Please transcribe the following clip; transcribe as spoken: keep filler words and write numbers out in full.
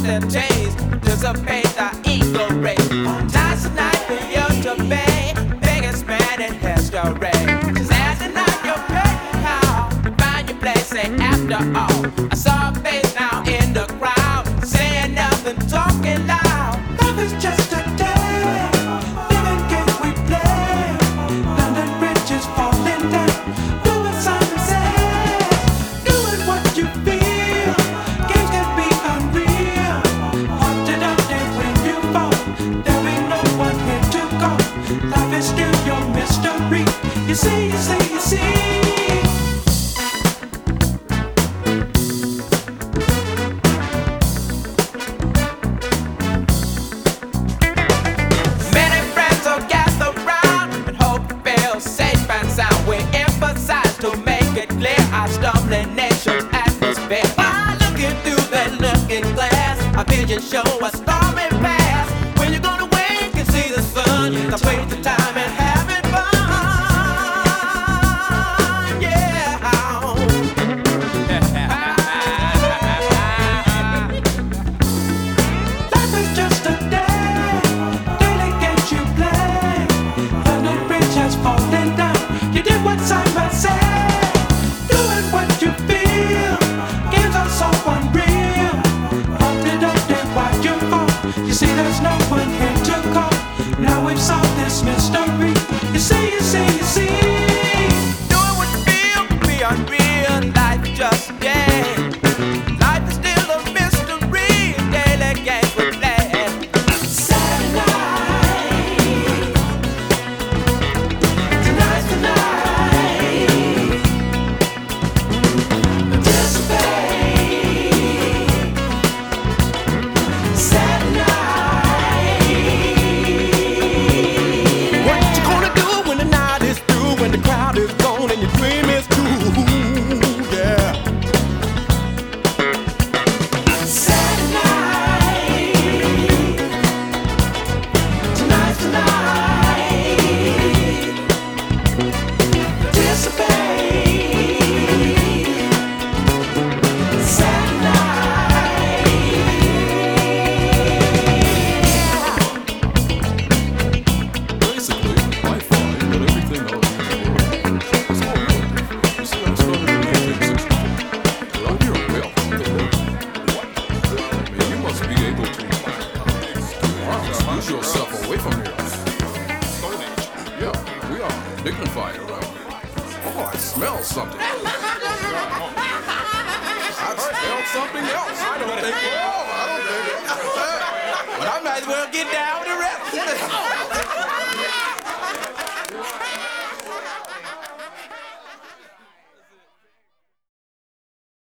their taste, dissipate the ego race. Tonight's the night for you to pay, biggest man in history. Just as the night your curtain call, find your place, say after all. I saw a face now in the crowd, saying nothing, talking loud. Love is just a day, living games we play. London bridges falling down, do what Simon says, doing what you feel. Games can be unreal, haunted up there when you fall. There ain't no one here to call. Life is still your mystery. You see, you see, you see. To make it clear, our stumbling nation's atmosphere. By looking through that looking glass, our vision show a stormy past. When you're gonna wake and see the sun, the waste of time and having fun. Yeah. Life is just a day, daily games you play. London Bridge has fallen down. You did what Simon said. You see, there's no one here to call. Now we've solved this mystery. You see, you see, you see. Doing what you feel can be unreal. Life just a game. Life is still a mystery. Daily games we play. Saturday, tonight's the night. Dissipate. Saturday. Yourself away from here. Stone Age. Yeah, we are dignified around here. Oh, I smell something. I smell something else. I don't think. Oh, I don't think. But I might as well get down with the rest.